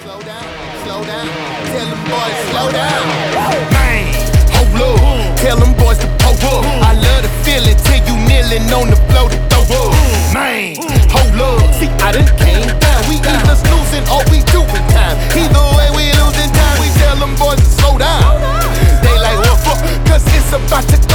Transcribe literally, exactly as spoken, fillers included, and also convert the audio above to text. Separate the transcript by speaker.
Speaker 1: Slow down, slow down. Tell them boys slow down. Man, hold up. Tell them boys to pull up. I love the feeling till you kneeling on the floor to throw up. Man, hold up. See, I done came down. We either losing or we doing time. Either way, we losing time. We tell them boys to slow down. They like, what fuck? Cause it's about to go.